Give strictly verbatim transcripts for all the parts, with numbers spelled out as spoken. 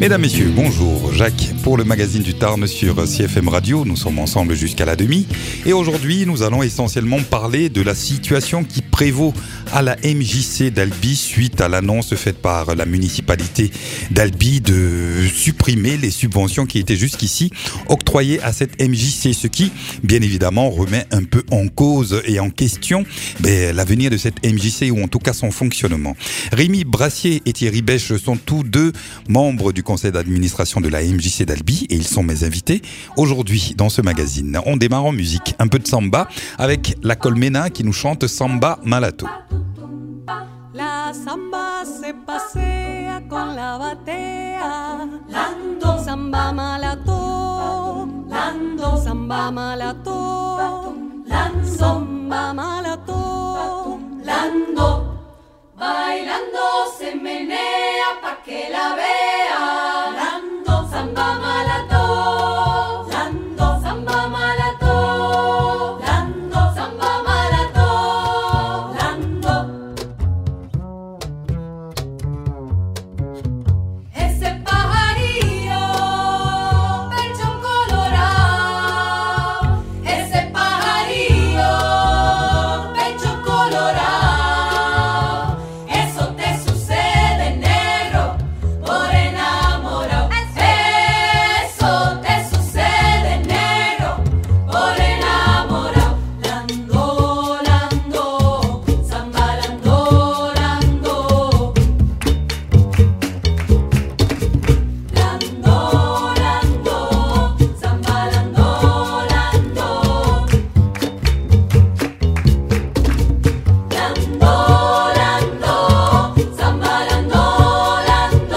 Mesdames, Messieurs, bonjour. Jacques pour le magazine du Tarn sur C F M Radio. Nous sommes ensemble jusqu'à la demi. Et aujourd'hui, nous allons essentiellement parler de la situation qui prévaut à la M J C d'Albi suite à l'annonce faite par la municipalité d'Albi de supprimer les subventions qui étaient jusqu'ici octroyées à cette M J C. Ce qui, bien évidemment, remet un peu en cause et en question ben, l'avenir de cette M J C ou en tout cas son fonctionnement. Rémi Brassier et Thierry Bèche sont tous deux membres du conseil d'administration de la M J C d'Albi et ils sont mes invités aujourd'hui dans ce magazine. On démarre en musique, un peu de samba avec la Colmena qui nous chante Samba Malato. La samba se pasea con la batea, Lando, samba malato, Lando, samba malato, Lando, samba malato, Lando, bailando se menea pa' que la vea, Lando, samba malato, Lando, samba malato, Lando, samba malato, Lando. Ese pajarillo, pecho colorado, ese pajarillo, pecho colorado, eso te sucede negro por enamorado, eso te sucede negro por enamorado, lando, lando, samba lando, lando. Lando, lando, samba lando, lando. Lando, lando, samba lando, lando.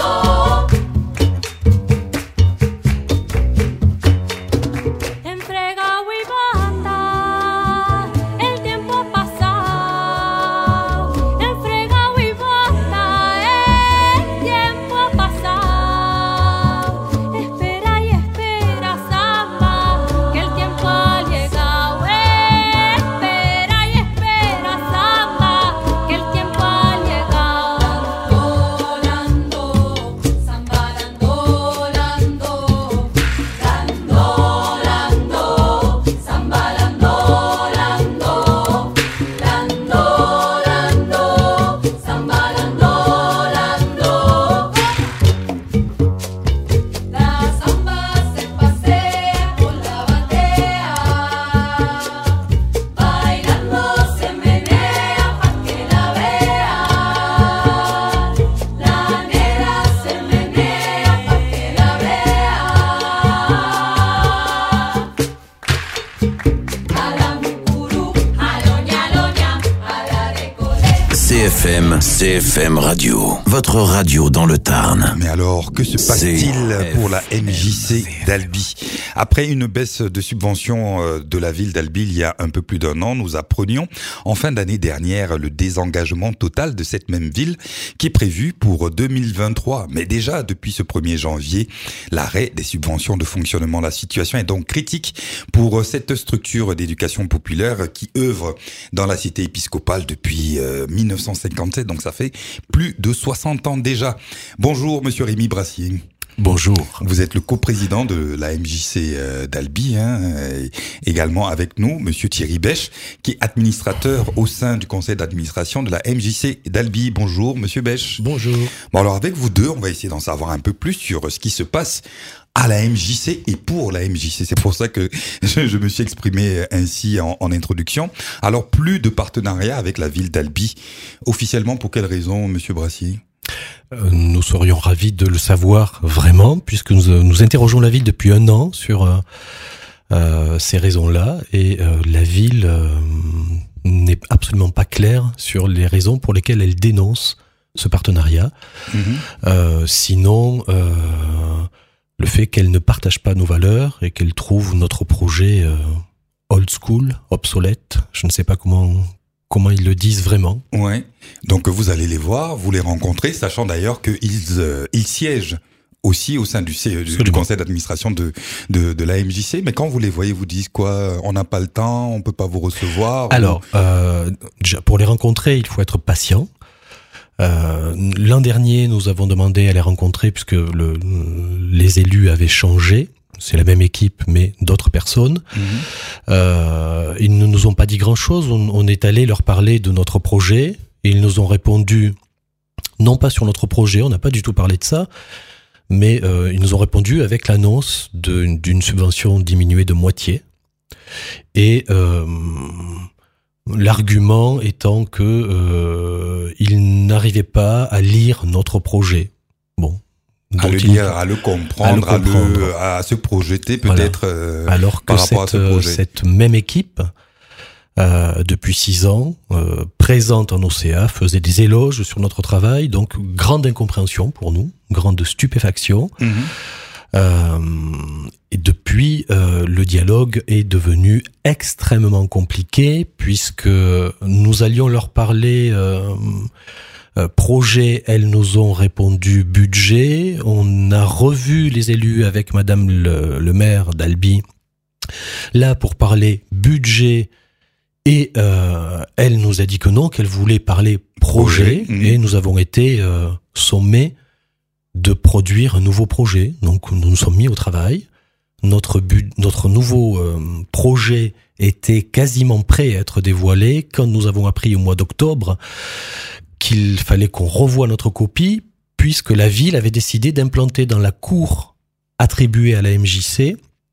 En fregado y banda, el tiempo pasado. En fregado y banda, el tiempo pasado. Espera y espera, samba, que el tiempo ha llegado. Espera y espera, samba, que el tiempo ha llegado. Lando, lando, samba lando, lando. Lando, lando, samba lando, lando. Lando, lando, samba lando, lando. La samba se pasea por la batea, bailando se menea pa' que la vea. La negra se menea pa' que la vea. A la mucuru, a loña, loña, a la recoleta. C F M, C F M Radio, votre radio dans le Tarn. Mais alors, que se passe-t-il C F pour la M J C d'Albi ? Après une baisse de subventions euh, de la ville d'Albi il y a un peu plus d'un an, nous apprenions en fin d'année dernière le désengagement total de cette même ville qui est prévu pour deux mille vingt-trois. Mais déjà, depuis ce premier janvier, l'arrêt des subventions de fonctionnement. La situation est donc critique pour cette structure d'éducation populaire qui œuvre dans la cité épiscopale depuis euh, dix-neuf cent cinquante-sept, donc ça fait plus de soixante ans déjà. Bonjour, monsieur Rémi Brassier. Bonjour. Vous êtes le coprésident de la M J C euh, d'Albi, hein, et également avec nous, monsieur Thierry Bèche, qui est administrateur au sein du conseil d'administration de la M J C d'Albi. Bonjour, monsieur Bèche. Bonjour. Bon, alors avec vous deux, on va essayer d'en savoir un peu plus sur ce qui se passe à la M J C et pour la M J C. C'est pour ça que je, je me suis exprimé ainsi en, en introduction. Alors, plus de partenariat avec la ville d'Albi. Officiellement, pour quelle raison, monsieur Brassier ? Euh, Nous serions ravis de le savoir vraiment, puisque nous, euh, nous interrogeons la ville depuis un an sur euh, euh, ces raisons-là, et euh, la ville euh, n'est absolument pas claire sur les raisons pour lesquelles elle dénonce ce partenariat. Mhm. Euh, sinon, euh, le fait qu'elle ne partage pas nos valeurs et qu'elle trouve notre projet euh, old school, obsolète, je ne sais pas comment... comment ils le disent vraiment. Ouais. Donc vous allez les voir, vous les rencontrez, sachant d'ailleurs qu'ils euh, ils siègent aussi au sein du, C, du, du conseil d'administration de, de, de la M J C. Mais quand vous les voyez, vous dites quoi ? On n'a pas le temps, on peut pas vous recevoir. Alors, euh, déjà, pour les rencontrer, il faut être patient. Euh, l'an dernier, nous avons demandé à les rencontrer puisque le, les élus avaient changé. C'est la même équipe, mais d'autres personnes. Mmh. Euh, ils ne nous ont pas dit grand-chose. On, on est allé leur parler de notre projet. Et ils nous ont répondu, non pas sur notre projet, on n'a pas du tout parlé de ça, mais euh, ils nous ont répondu avec l'annonce de, d'une subvention diminuée de moitié. Et euh, l'argument étant que euh, ils n'arrivaient pas à lire notre projet. Bon. À le lire, à le comprendre, à, le comprendre. À, le, à se projeter peut-être voilà. euh, Alors que par rapport cette, à ce projet. cette même équipe, euh, depuis six ans, euh, présente en O C A, faisait des éloges sur notre travail, donc grande incompréhension pour nous, grande stupéfaction. Mmh. Euh, et depuis, euh, le dialogue est devenu extrêmement compliqué puisque nous allions leur parler euh, euh, projet, elles nous ont répondu budget. On a revu les élus avec Madame le, le maire d'Albi, là pour parler budget. Et euh, elle nous a dit que non, qu'elle voulait parler projet. Mmh. Et nous avons été euh, sommés de produire un nouveau projet. Donc nous nous sommes mis au travail. Notre but, notre nouveau euh, projet était quasiment prêt à être dévoilé quand nous avons appris au mois d'octobre qu'il fallait qu'on revoie notre copie puisque la ville avait décidé d'implanter dans la cour attribuée à la M J C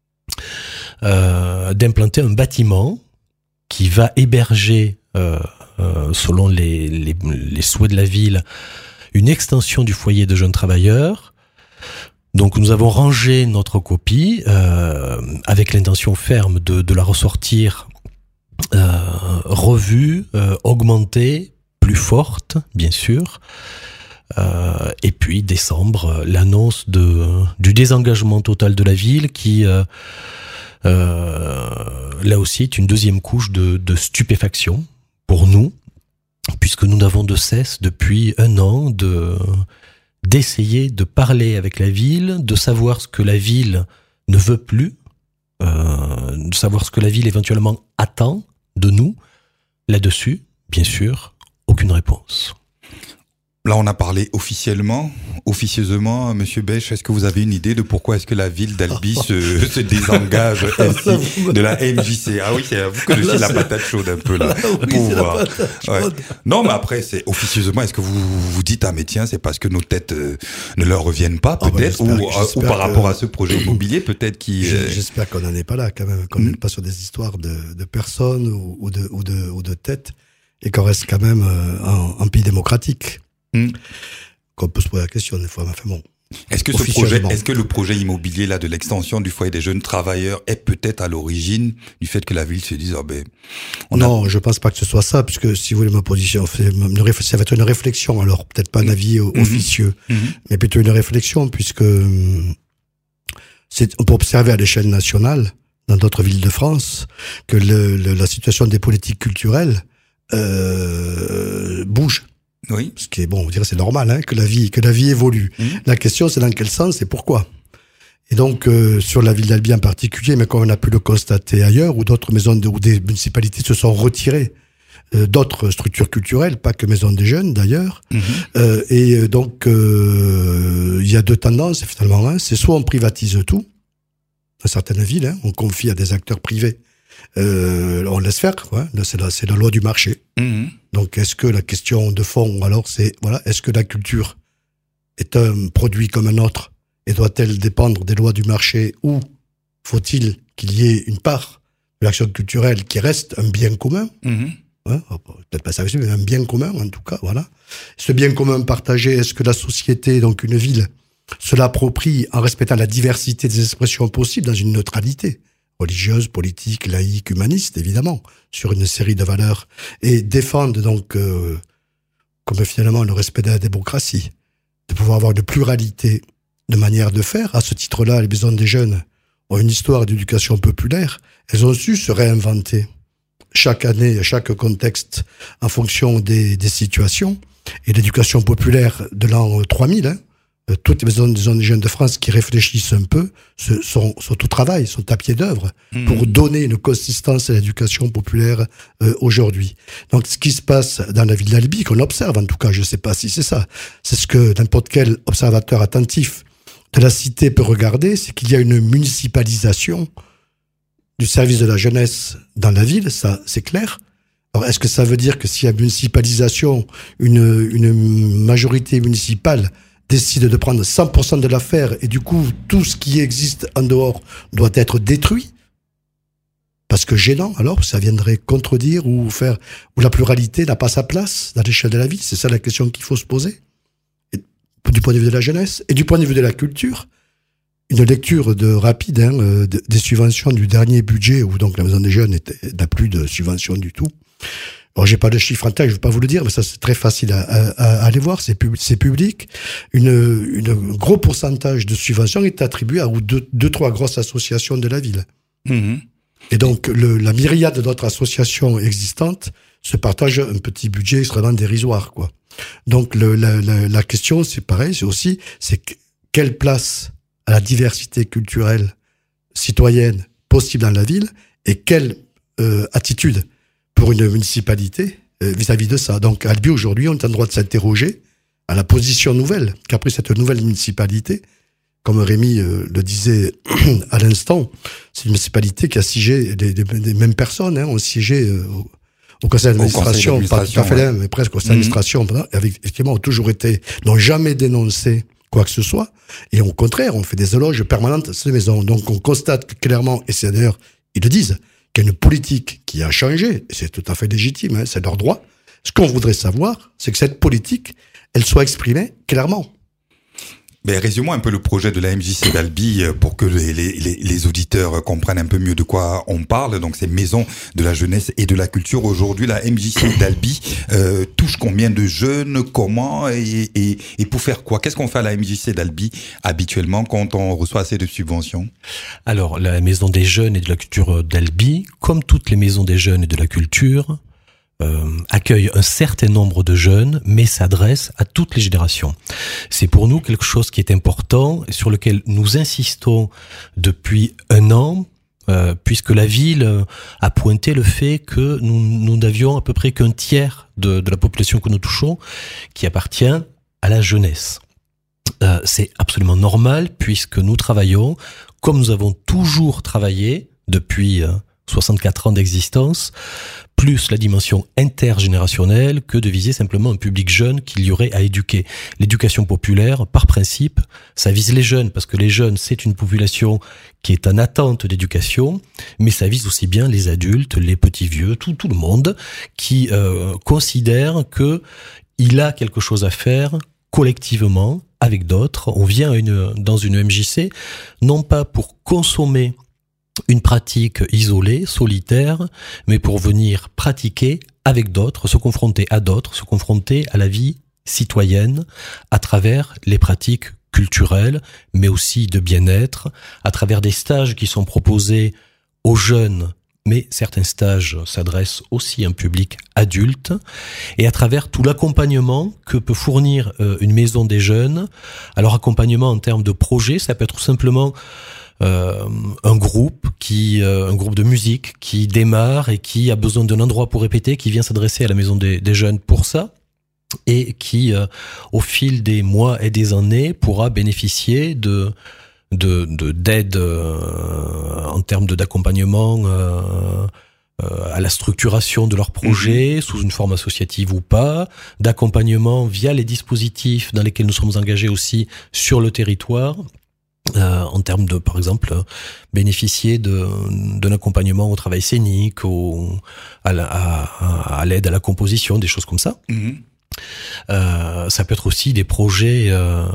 euh, d'implanter un bâtiment qui va héberger, euh, euh, selon les, les, les souhaits de la ville, une extension du foyer de jeunes travailleurs. Donc nous avons rangé notre copie euh, avec l'intention ferme de, de la ressortir euh, revue, euh, augmentée, plus forte, bien sûr. Euh, et puis décembre, l'annonce de, du désengagement total de la ville qui... Euh, Euh, là aussi, est une deuxième couche de, de stupéfaction pour nous, puisque nous n'avons de cesse depuis un an de d'essayer de parler avec la ville, de savoir ce que la ville ne veut plus, euh, de savoir ce que la ville éventuellement attend de nous. Là-dessus, bien sûr, aucune réponse. Là, on a parlé officiellement, officieusement, Monsieur Bech. Est-ce que vous avez une idée de pourquoi est-ce que la ville d'Albi se, se désengage ainsi de la M J C? Ah oui, c'est à vous que je suis la patate chaude un peu là. Oui, pour c'est voir. La patate chaude. Ouais. Non, mais après, c'est officieusement. Est-ce que vous vous dites ah mais tiens, c'est parce que nos têtes euh, ne leur reviennent pas peut-être, oh, bah, ou, ou par que... rapport à ce projet immobilier peut-être qui. Euh... J'espère qu'on n'en est pas là quand même, qu'on n'est mmh. pas sur des histoires de, de personnes ou, ou de ou de ou de têtes, et qu'on reste quand même euh, en, en pays démocratique. Mmh. Qu'on peut se poser la question des fois, mais enfin bon. Est-ce que ce projet, est-ce que le projet immobilier là de l'extension du foyer des jeunes travailleurs est peut-être à l'origine du fait que la ville se dise ah ben on non, a... je pense pas que ce soit ça, puisque si vous voulez ma position, ça va être une réflexion, alors peut-être pas un avis mmh. officieux, mmh. mais plutôt une réflexion, puisque c'est, on peut observer à l'échelle nationale, dans d'autres villes de France, que le, le, la situation des politiques culturelles euh, bouge. Oui. Ce qui est bon, on dirait c'est normal, hein, que la vie, que la vie évolue. Mmh. La question, c'est dans quel sens et pourquoi. Et donc, euh, sur la ville d'Albi en particulier, mais comme on a pu le constater ailleurs, où d'autres maisons de, où des municipalités se sont retirées euh, d'autres structures culturelles, pas que Maison des Jeunes d'ailleurs. Mmh. Euh, et donc, euh, il y a deux tendances finalement. Hein, c'est soit on privatise tout, dans certaines villes, hein, on confie à des acteurs privés. Euh, on laisse faire, quoi. Là, c'est la, c'est la loi du marché. Mmh. Donc, est-ce que la question de fond, alors, c'est, voilà, est-ce que la culture est un produit comme un autre et doit-elle dépendre des lois du marché, ou faut-il qu'il y ait une part de l'action culturelle qui reste un bien commun? Mmh. Ouais, peut-être pas ça, mais un bien commun, en tout cas, voilà. Ce bien commun partagé, est-ce que la société, donc une ville, se l'approprie en respectant la diversité des expressions possibles dans une neutralité religieuse, politique, laïque, humaniste, évidemment, sur une série de valeurs, et défendent donc, euh, comme finalement le respect de la démocratie, de pouvoir avoir une pluralité de manières de faire. À ce titre-là, les maisons des jeunes ont une histoire d'éducation populaire. Elles ont su se réinventer chaque année, chaque contexte, en fonction des, des situations. Et l'éducation populaire de l'an trois mille, hein, euh, toutes les maisons des zones jeunes de France qui réfléchissent un peu se, sont, sont au travail, sont à pied d'œuvre mmh. pour donner une consistance à l'éducation populaire euh, aujourd'hui. Donc, ce qui se passe dans la ville d'Albi, qu'on observe en tout cas, je ne sais pas si c'est ça, c'est ce que n'importe quel observateur attentif de la cité peut regarder, c'est qu'il y a une municipalisation du service de la jeunesse dans la ville, ça c'est clair. Alors, est-ce que ça veut dire que s'il y a municipalisation, une, une majorité municipale décide de prendre cent pour cent de l'affaire et du coup, tout ce qui existe en dehors doit être détruit? Parce que gênant, alors, ça viendrait contredire ou faire, ou la pluralité n'a pas sa place dans l'échelle de la ville. C'est ça la question qu'il faut se poser. Et, du point de vue de la jeunesse et du point de vue de la culture. Une lecture de rapide hein, de, des subventions du dernier budget où donc la Maison des Jeunes n'a plus de subventions du tout. Alors j'ai pas de chiffre en tête, je vais pas vous le dire, mais ça c'est très facile à, à, à aller voir, c'est, pub, c'est public. Une, une gros pourcentage de subventions est attribué à deux, deux trois grosses associations de la ville. Mmh. Et donc le, la myriade d'autres associations existantes se partagent un petit budget extrêmement dérisoire, quoi. Donc le, la, la, la question c'est pareil, c'est aussi c'est quelle place à la diversité culturelle citoyenne possible dans la ville et quelle euh, attitude pour une municipalité euh, vis-à-vis de ça. Donc à Albi aujourd'hui, on est en droit de s'interroger à la position nouvelle qu'a pris cette nouvelle municipalité. Comme Rémi euh, le disait à l'instant, c'est une municipalité qui a siégé des, des, des mêmes personnes, hein, ont siégé euh, au, au conseil d'administration, au conseil pas tout à fait ouais. là, mais presque au conseil d'administration, mmh. avec, effectivement, ont toujours été, n'ont jamais dénoncé quoi que ce soit, et au contraire, on fait des éloges permanentes à ces maisons. Donc on constate clairement, et c'est d'ailleurs, ils le disent, qu'il y a une politique qui a changé, et c'est tout à fait légitime, hein, c'est leur droit. Ce qu'on voudrait savoir, c'est que cette politique, elle soit exprimée clairement. Ben, résume-moi un peu le projet de la M J C d'Albi pour que les, les, les auditeurs comprennent un peu mieux de quoi on parle. Donc, ces maisons de la jeunesse et de la culture. Aujourd'hui, la M J C d'Albi euh, touche combien de jeunes, comment et, et, et pour faire quoi? Qu'est-ce qu'on fait à la M J C d'Albi habituellement quand on reçoit assez de subventions? Alors, la maison des jeunes et de la culture d'Albi, comme toutes les maisons des jeunes et de la culture, Euh, accueille un certain nombre de jeunes, mais s'adresse à toutes les générations. C'est pour nous quelque chose qui est important, sur lequel nous insistons depuis un an, euh, puisque la ville a pointé le fait que nous, nous n'avions à peu près qu'un tiers de, de la population que nous touchons qui appartient à la jeunesse. Euh, c'est absolument normal, puisque nous travaillons, comme nous avons toujours travaillé depuis euh, soixante-quatre ans d'existence, plus la dimension intergénérationnelle que de viser simplement un public jeune qu'il y aurait à éduquer. L'éducation populaire, par principe, ça vise les jeunes, parce que les jeunes, c'est une population qui est en attente d'éducation, mais ça vise aussi bien les adultes, les petits vieux, tout, tout le monde, qui euh, considère que il a quelque chose à faire collectivement avec d'autres. On vient à une, dans une M J C, non pas pour consommer une pratique isolée, solitaire, mais pour venir pratiquer avec d'autres, se confronter à d'autres, se confronter à la vie citoyenne à travers les pratiques culturelles, mais aussi de bien-être, à travers des stages qui sont proposés aux jeunes, mais certains stages s'adressent aussi à un public adulte, et à travers tout l'accompagnement que peut fournir une maison des jeunes. Alors accompagnement en termes de projet, ça peut être tout simplement Euh, un groupe qui, euh, un groupe de musique qui démarre et qui a besoin d'un endroit pour répéter, qui vient s'adresser à la maison des, des jeunes pour ça, et qui, euh, au fil des mois et des années, pourra bénéficier de de, de d'aide euh, en termes de d'accompagnement euh, euh, à la structuration de leur projet, mmh. sous une forme associative ou pas, d'accompagnement via les dispositifs dans lesquels nous sommes engagés aussi sur le territoire. Euh, en termes de, par exemple, bénéficier de, d'un accompagnement au travail scénique, au, à, la, à, à l'aide à la composition, des choses comme ça. Mmh. Euh, ça peut être aussi des projets euh,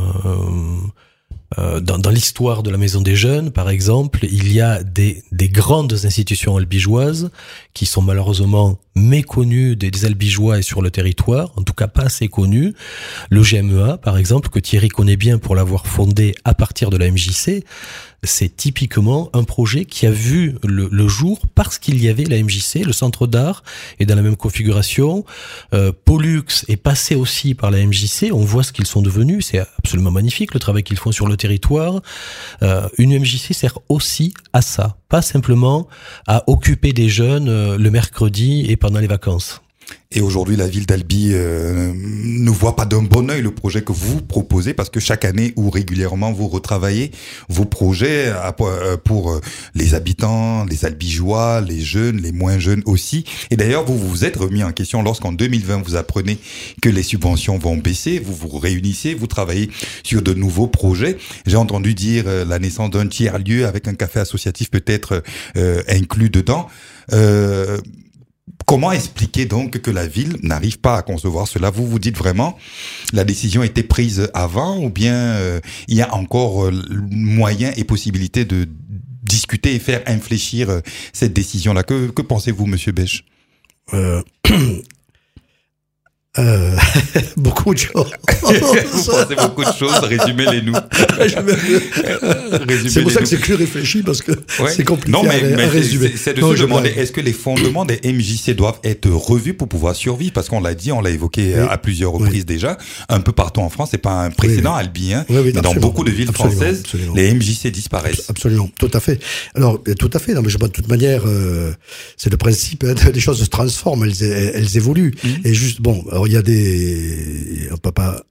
euh, dans, dans l'histoire de la Maison des Jeunes, par exemple, il y a des, des grandes institutions albigeoises qui sont malheureusement méconnu des, des Albigeois et sur le territoire, en tout cas pas assez connu. Le G M E A, par exemple, que Thierry connaît bien pour l'avoir fondé à partir de la M J C, c'est typiquement un projet qui a vu le, le jour parce qu'il y avait la M J C, le centre d'art est dans la même configuration. Euh, Pollux est passé aussi par la M J C, on voit ce qu'ils sont devenus, c'est absolument magnifique le travail qu'ils font sur le territoire. Euh, une M J C sert aussi à ça, pas simplement à occuper des jeunes euh, le mercredi et pendant les vacances. Et aujourd'hui, la ville d'Albi euh, ne voit pas d'un bon œil le projet que vous proposez parce que chaque année ou régulièrement, vous retravaillez vos projets pour les habitants, les Albigeois, les jeunes, les moins jeunes aussi. Et d'ailleurs, vous vous êtes remis en question lorsqu'en deux mille vingt, vous apprenez que les subventions vont baisser, vous vous réunissez, vous travaillez sur de nouveaux projets. J'ai entendu dire euh, la naissance d'un tiers-lieu avec un café associatif peut-être euh, inclus dedans. Euh, Comment expliquer donc que la ville n'arrive pas à concevoir cela? Vous vous dites vraiment la décision a été prise avant ou bien euh, il y a encore euh, moyen et possibilité de discuter et faire infléchir euh, cette décision-là? Que, que pensez-vous, Monsieur Bech? euh... Euh, beaucoup de choses. Vous pensez beaucoup de choses, résumez-les-nous. Résumez c'est pour ça que c'est plus réfléchi parce que ouais. c'est compliqué non, mais, à, mais à résumer. C'est, c'est de non, se demander, est-ce que les fondements des M J C doivent être revus pour pouvoir survivre? Parce qu'on l'a dit, on l'a évoqué oui. à plusieurs reprises oui. déjà, un peu partout en France, c'est pas un précédent oui, oui. Albi, hein, oui, oui, mais dans beaucoup de villes absolument, françaises, absolument. Les M J C disparaissent. Absolument, tout à fait. Alors, tout à fait, non, mais je, de toute manière, euh, c'est le principe, hein, les choses se transforment, elles, elles, elles évoluent. Mm-hmm. Et juste, bon, alors il y a des on peut pas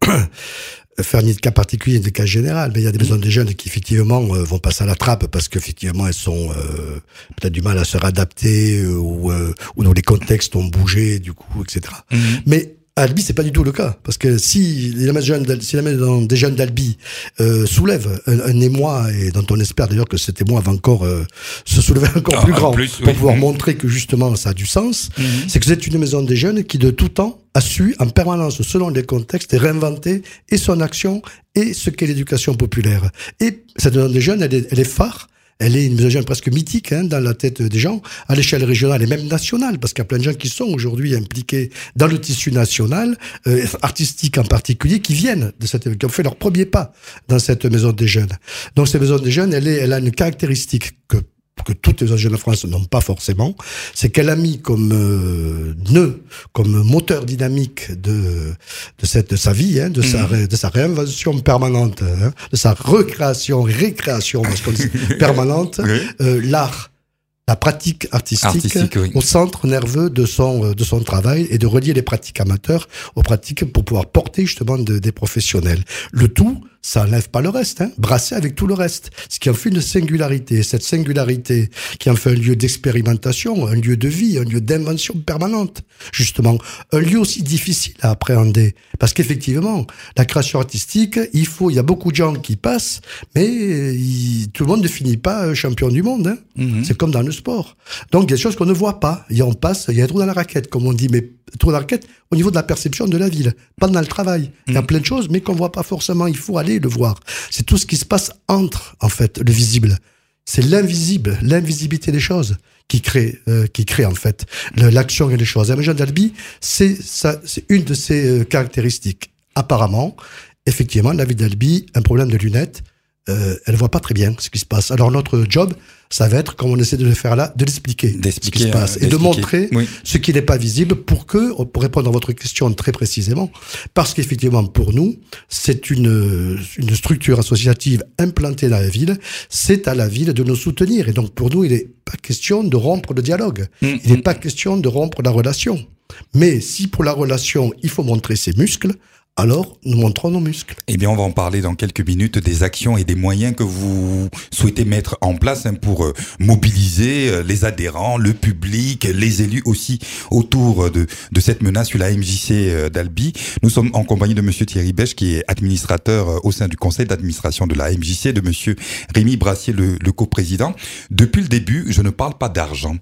faire ni de cas particulier ni de cas général, mais il y a des maisons des jeunes qui effectivement euh, vont passer à la trappe parce qu'effectivement elles sont euh, peut-être du mal à se réadapter euh, ou euh, ou dont les contextes ont bougé du coup, et cetera. Mm-hmm. Mais à Albi, c'est pas du tout le cas, parce que si les maisons si la maison des jeunes d'Albi euh, soulève un, un émoi, et dont on espère d'ailleurs que cet émoi va encore euh, se soulever encore ah, plus grand, plus, pour oui. pouvoir mmh. montrer que justement ça a du sens, mmh. c'est que c'est une maison des jeunes qui de tout temps a su en permanence, selon les contextes, réinventer et son action et ce qu'est l'éducation populaire. Et cette maison des jeunes, elle est, elle est phare. Elle est une maison jeune presque mythique hein, dans la tête des gens, à l'échelle régionale et même nationale, parce qu'il y a plein de gens qui sont aujourd'hui impliqués dans le tissu national, euh, artistique en particulier, qui viennent de cette, qui ont fait leur premier pas dans cette maison des jeunes. Donc cette maison des jeunes, elle, est, elle a une caractéristique que que toutes les maisons des jeunes de France n'ont pas forcément, c'est qu'elle a mis comme euh, nœud, comme moteur dynamique de de cette de sa vie, hein, de mmh. sa ré, de sa réinvention permanente, hein, de sa recréation, récréation, parce qu'on dit permanente, oui. euh, l'art. La pratique artistique, artistique oui. au centre nerveux de son de son travail et de relier les pratiques amateurs aux pratiques pour pouvoir porter justement de, des professionnels. Le tout, ça enlève pas le reste, hein, brassé avec tout le reste. Ce qui en fait une singularité. Cette singularité qui en fait un lieu d'expérimentation, un lieu de vie, un lieu d'invention permanente. Justement, un lieu aussi difficile à appréhender. Parce qu'effectivement, la création artistique, il faut, il y a beaucoup de gens qui passent, mais il, tout le monde ne finit pas champion du monde, hein. Mm-hmm. C'est comme dans le sport. Donc, il y a des choses qu'on ne voit pas. Et on passe, il y a un trou dans la raquette, comme on dit, mais trou dans la raquette au niveau de la perception de la ville, pas dans le travail. Mmh. Il y a plein de choses, mais qu'on voit pas forcément. Il faut aller le voir. C'est tout ce qui se passe entre, en fait, le visible. C'est l'invisible, l'invisibilité des choses qui crée, euh, qui crée en fait le, l'action et les choses. La maison d'Albi, c'est ça, c'est une de ses euh, caractéristiques. Apparemment, effectivement, la ville d'Albi, un problème de lunettes. Euh, elle voit pas très bien ce qui se passe. Alors notre job, ça va être, comme on essaie de le faire là, de l'expliquer, d'expliquer ce qui se passe, euh, et de montrer oui. ce qui n'est pas visible pour que, pour répondre à votre question très précisément, parce qu'effectivement pour nous, c'est une une structure associative implantée dans la ville, c'est à la ville de nous soutenir, et donc pour nous, il n'est pas question de rompre le dialogue, mmh. il n'est pas question de rompre la relation, mais si pour la relation, il faut montrer ses muscles, alors nous montrons nos muscles. Eh bien, on va en parler dans quelques minutes des actions et des moyens que vous souhaitez mettre en place hein, pour euh, mobiliser euh, les adhérents, le public, les élus aussi autour de, de cette menace sur la M J C euh, d'Albi. Nous sommes en compagnie de monsieur Thierry Bech, qui est administrateur euh, au sein du conseil d'administration de la M J C, de monsieur Rémi Brassier, le, le coprésident. Depuis le début, je ne parle pas d'argent.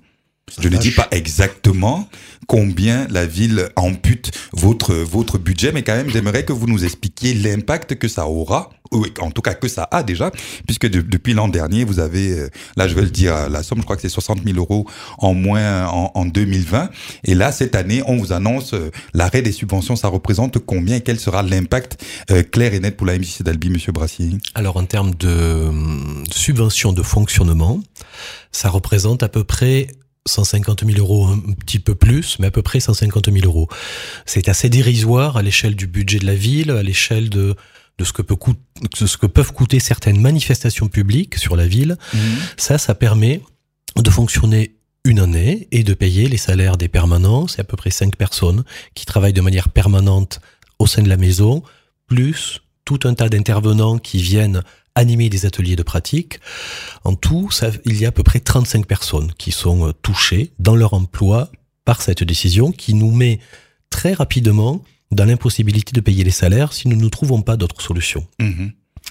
Je ne dis pas exactement combien la ville ampute votre votre budget, mais quand même, j'aimerais que vous nous expliquiez l'impact que ça aura, ou en tout cas que ça a déjà, puisque de, depuis l'an dernier, vous avez, là je vais le dire, la somme, je crois que c'est soixante mille euros en moins en, en deux mille vingt, et là, cette année, on vous annonce l'arrêt des subventions, ça représente combien et quel sera l'impact euh, clair et net pour la M J C d'Albi, Monsieur Brassier? Alors, en termes de subventions de fonctionnement, ça représente à peu près cent cinquante mille euros, un petit peu plus, mais à peu près cent cinquante mille euros. C'est assez dérisoire à l'échelle du budget de la ville, à l'échelle de, de, ce, que peut coûter, de ce que peuvent coûter certaines manifestations publiques sur la ville. Mmh. Ça, ça permet de fonctionner une année et de payer les salaires des permanents. C'est à peu près cinq personnes qui travaillent de manière permanente au sein de la maison, plus tout un tas d'intervenants qui viennent animer des ateliers de pratique. En tout, ça, il y a à peu près trente-cinq personnes qui sont touchées dans leur emploi par cette décision qui nous met très rapidement dans l'impossibilité de payer les salaires si nous ne trouvons pas d'autres solutions. Mmh.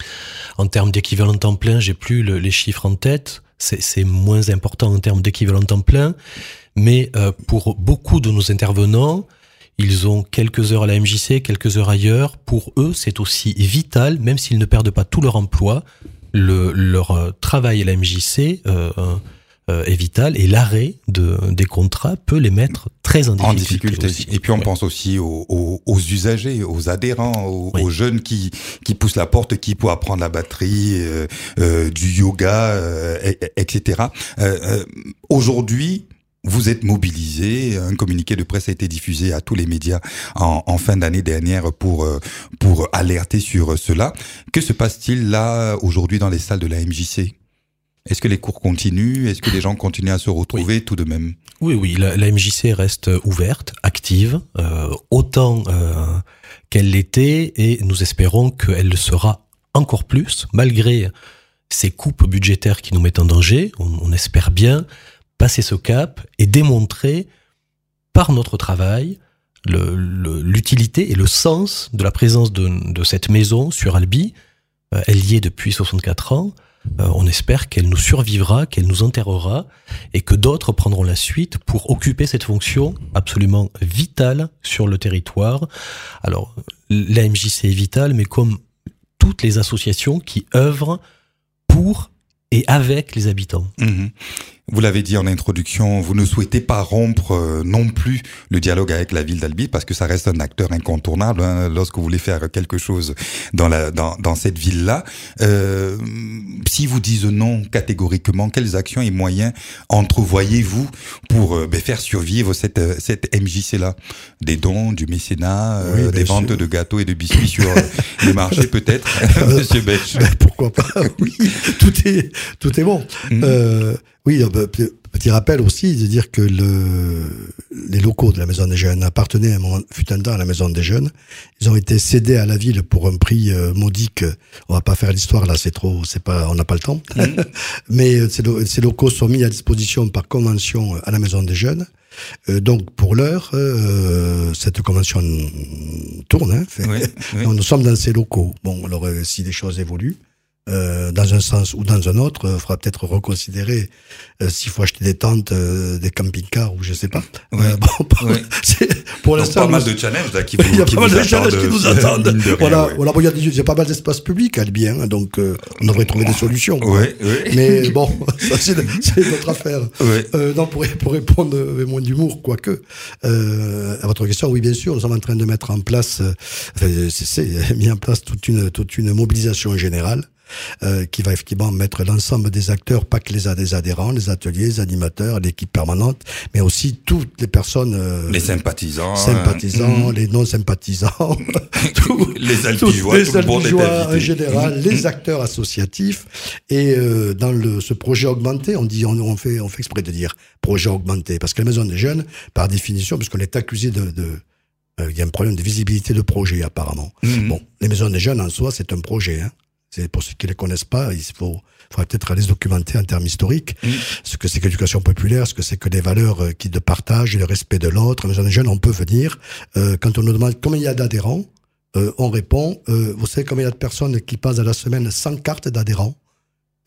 En termes d'équivalent temps plein, j'ai plus le, les chiffres en tête. C'est, c'est moins important en termes d'équivalent temps plein, mais euh, pour beaucoup de nos intervenants, ils ont quelques heures à la M J C, quelques heures ailleurs. Pour eux, c'est aussi vital, même s'ils ne perdent pas tout leur emploi, le, leur travail à la M J C euh, euh, est vital et l'arrêt de, des contrats peut les mettre très en difficulté. En difficulté. Aussi. Et puis on ouais. pense aussi aux, aux, aux usagers, aux adhérents, aux, oui. aux jeunes qui, qui poussent la porte, qui pour apprendre la batterie, euh, euh, du yoga, euh, et, et cetera. Euh, euh, aujourd'hui, vous êtes mobilisés, un communiqué de presse a été diffusé à tous les médias en, en fin d'année dernière pour pour alerter sur cela. Que se passe-t-il là aujourd'hui dans les salles de la M J C? Est-ce que les cours continuent? Est-ce que les gens continuent à se retrouver oui. tout de même? Oui, oui, la, la M J C reste ouverte, active, euh, autant euh, qu'elle l'était, et nous espérons qu'elle le sera encore plus, malgré ces coupes budgétaires qui nous mettent en danger. On, on espère bien passer ce cap et démontrer par notre travail le, le, l'utilité et le sens de la présence de, de cette maison sur Albi. Euh, elle y est depuis soixante-quatre ans. Euh, on espère qu'elle nous survivra, qu'elle nous enterrera et que d'autres prendront la suite pour occuper cette fonction absolument vitale sur le territoire. Alors, la M J C est vitale, mais comme toutes les associations qui œuvrent pour et avec les habitants. Mmh. Vous l'avez dit en introduction, vous ne souhaitez pas rompre euh, non plus le dialogue avec la ville d'Albi parce que ça reste un acteur incontournable hein, lorsque vous voulez faire quelque chose dans la dans dans cette ville-là. Euh, si vous disent non catégoriquement, quelles actions et moyens entrevoyez-vous pour euh, ben, faire survivre cette cette M J C-là? Des dons, du mécénat, oui, euh, des ventes sûr. de gâteaux et de biscuits sur euh, les marchés peut-être, Monsieur Betch. Pourquoi pas? Oui, tout est tout est bon. Mmh. Euh, Oui, petit rappel aussi de dire que le, les locaux de la Maison des Jeunes appartenaient à un moment, fut un temps à la Maison des Jeunes. Ils ont été cédés à la ville pour un prix euh, modique. On va pas faire l'histoire là, c'est trop, c'est pas, on n'a pas le temps. Mmh. Mais ces, ces locaux sont mis à disposition par convention à la Maison des Jeunes. Euh, donc pour l'heure, euh, cette convention tourne. Hein, fait. Oui, oui. Nous sommes dans ces locaux. Bon, alors euh, si les choses évoluent. Euh, dans un sens ou dans un autre, il euh, faudra peut-être reconsidérer euh, s'il faut acheter des tentes, euh, des camping-cars ou je sais pas. Oui. Euh, bon, oui. c'est, pour Donc, l'instant, pas mal nous... de challenges là, qui vous, il y a qui pas vous mal de challenges qui nous attendent. Rien, voilà, ouais. voilà. Bon, il y a, il y a pas mal d'espaces publics à Albi, hein, donc euh, on devrait trouver des solutions. Oui, oui. Mais bon, ça c'est, c'est notre affaire. Oui. Euh, non, pour, pour répondre avec moins d'humour, quoique euh, à votre question, oui, bien sûr, nous sommes en train de mettre en place, euh, enfin, c'est, c'est mis en place toute une toute une mobilisation générale. Euh, qui va effectivement mettre l'ensemble des acteurs, pas que les, les adhérents, les ateliers, les animateurs, l'équipe permanente, mais aussi toutes les personnes... Euh, les sympathisants. Sympathisants, hein. Les non-sympathisants. tout, les albigeois, les tout le monde est invité. En général, les acteurs associatifs. Et euh, dans le, ce projet augmenté, on dit, on, on, fait, on fait exprès de dire projet augmenté, parce que la Maison des Jeunes, par définition, puisqu'on est accusé de... de euh, il y a un problème de visibilité de projet, apparemment. Mm-hmm. Bon, les Maisons des Jeunes, en soi, c'est un projet, hein. C'est pour ceux qui ne les connaissent pas, il faut, faudrait peut-être aller se documenter en termes historiques, mmh. ce que c'est que l'éducation populaire, ce que c'est que les valeurs qui de partage et le respect de l'autre. Les Maisons des Jeunes, on peut venir. Euh, quand on nous demande combien il y a d'adhérents, euh, on répond, euh, vous savez combien il y a de personnes qui passent à la semaine sans carte d'adhérents?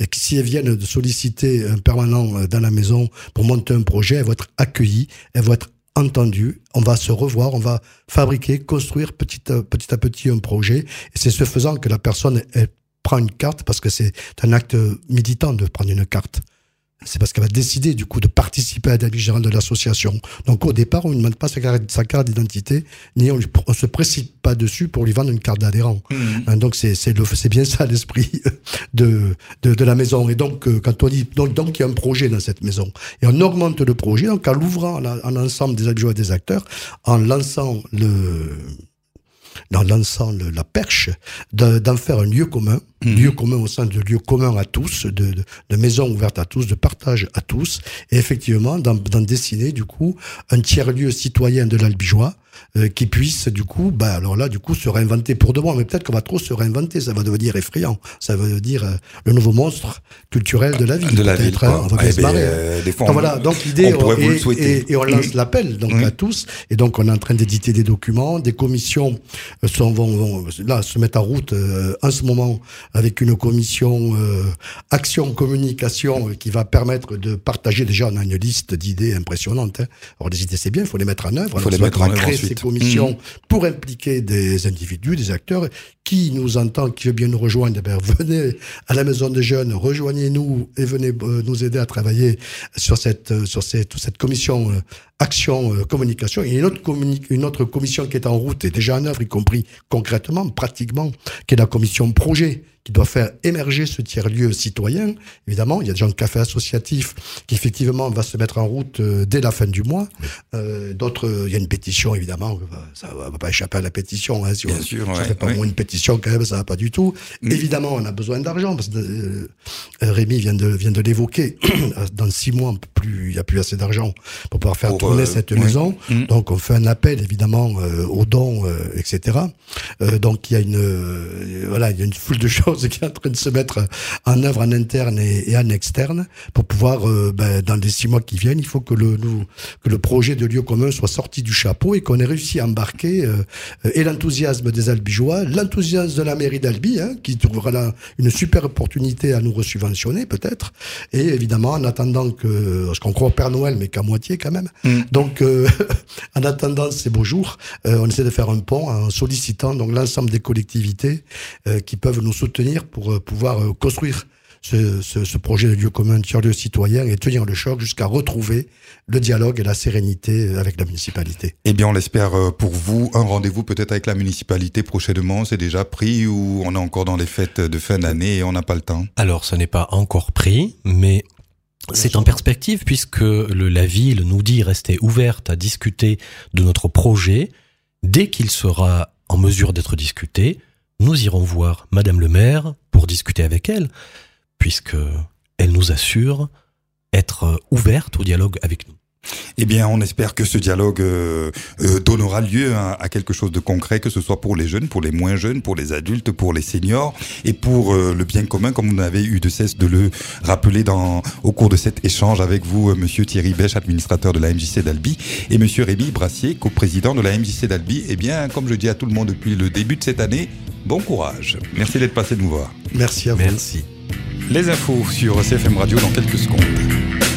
et que si elles viennent de solliciter un permanent dans la maison pour monter un projet, elles vont être accueillies, elles vont être entendues, on va se revoir, on va fabriquer, construire petit à petit, à petit un projet, et c'est ce faisant que la personne elle, prend une carte, parce que c'est un acte militant de prendre une carte. C'est parce qu'elle va décider, du coup, de participer à la vie générale de l'association. Donc, au départ, on ne demande pas sa carte, sa carte d'identité, ni on ne se précipite pas dessus pour lui vendre une carte d'adhérent. Mmh. Hein, donc, c'est, c'est, le, c'est bien ça l'esprit de, de, de la maison. Et donc, euh, quand on dit, donc, donc, il y a un projet dans cette maison. Et on augmente le projet, donc, en l'ouvrant à l'ensemble des adjoints et des acteurs, en lançant le, dans l'ensemble, la perche, de, d'en faire un lieu commun, mmh. lieu commun au sein de lieux communs à tous, de, de, de maisons ouvertes à tous, de partage à tous, et effectivement d'en, d'en dessiner du coup un tiers-lieu citoyen de l'Albigeois, euh, qui puisse du coup, bah alors là du coup se réinventer pour de bon, mais peut-être qu'on va trop se réinventer, ça va devenir effrayant, ça veut dire euh, le nouveau monstre culturel de la ville, de la ville, hein, on va bien eh se ben, marrer. Euh, des fois, donc on, voilà, donc l'idée, on pourrait et, vous le souhaiter. Et, et on lance mmh. l'appel donc mmh. à tous, et donc on est en train d'éditer des documents, des commissions euh, sont, vont, vont là se mettre en route euh, en ce moment avec une commission euh, action communication euh, qui va permettre de partager. Déjà, on a une liste d'idées impressionnantes. Hein. Alors les idées, c'est bien, il faut les mettre en œuvre. Il faut les on mettre en œuvre créer ensuite. Ces commissions mmh. pour impliquer des individus, des acteurs qui nous entend, qui veut bien nous rejoindre. Eh bien, venez à la Maison des Jeunes, rejoignez-nous et venez euh, nous aider à travailler sur cette euh, sur cette, cette commission euh, action euh, communication. Il y a une autre, communi- une autre commission qui est en route et déjà en œuvre, y compris concrètement, pratiquement, qui est la commission projet, qui doit faire émerger ce tiers-lieu citoyen. Évidemment, il y a déjà un café associatif qui, effectivement, va se mettre en route euh, dès la fin du mois. Euh, d'autres, euh, il y a une pétition, évidemment, ça ne va pas échapper à la pétition. Hein, si Bien on, sûr, ça ouais, fait pas ouais. moins une pétition, quand même, ça va pas du tout. Mm. Évidemment, on a besoin d'argent, parce que euh, Rémi vient de, vient de l'évoquer. Dans six mois, on peut plus, il n'y a plus assez d'argent pour pouvoir faire Pour, tourner euh, cette ouais. maison. Mm. Donc, on fait un appel, évidemment, euh, aux dons, euh, et cetera. Euh, donc, il y a une, euh, voilà, il y a une foule de choses qui est en train de se mettre en œuvre en interne et, et en externe pour pouvoir, euh, ben, dans les six mois qui viennent, il faut que le, nous, que le projet de lieu commun soit sorti du chapeau et qu'on ait réussi à embarquer euh, et l'enthousiasme des Albigeois, l'enthousiasme de la mairie d'Albi, hein, qui trouvera là une super opportunité à nous resubventionner peut-être, et évidemment en attendant que, parce qu'on croit au Père Noël, mais qu'à moitié quand même, mm. donc euh, en attendant ces beaux jours, euh, on essaie de faire un pont en sollicitant donc l'ensemble des collectivités euh, qui peuvent nous soutenir pour euh, pouvoir euh, construire Ce, ce, ce projet de lieu commun, tiers-lieu citoyen, et tenir le choc jusqu'à retrouver le dialogue et la sérénité avec la municipalité. Eh bien, on l'espère pour vous. Un rendez-vous peut-être avec la municipalité prochainement, c'est déjà pris ou on est encore dans les fêtes de fin d'année et on n'a pas le temps? Alors, ce n'est pas encore pris, mais c'est en perspective puisque le, la ville nous dit rester ouverte à discuter de notre projet. Dès qu'il sera en mesure d'être discuté, nous irons voir Madame le maire pour discuter avec elle, puisque elle nous assure être ouverte au dialogue avec nous. Eh bien, on espère que ce dialogue euh, euh, donnera lieu à, à quelque chose de concret, que ce soit pour les jeunes, pour les moins jeunes, pour les adultes, pour les seniors et pour euh, le bien commun, comme vous n'avez eu de cesse de le rappeler dans, au cours de cet échange avec vous, euh, Monsieur Thierry Bêche, administrateur de la M J C d'Albi, et Monsieur Rémi Brassier, coprésident de la M J C d'Albi. Eh bien, comme je dis à tout le monde depuis le début de cette année, bon courage. Merci d'être passé nous voir. Merci à vous. Merci. Les infos sur C F M Radio dans quelques secondes.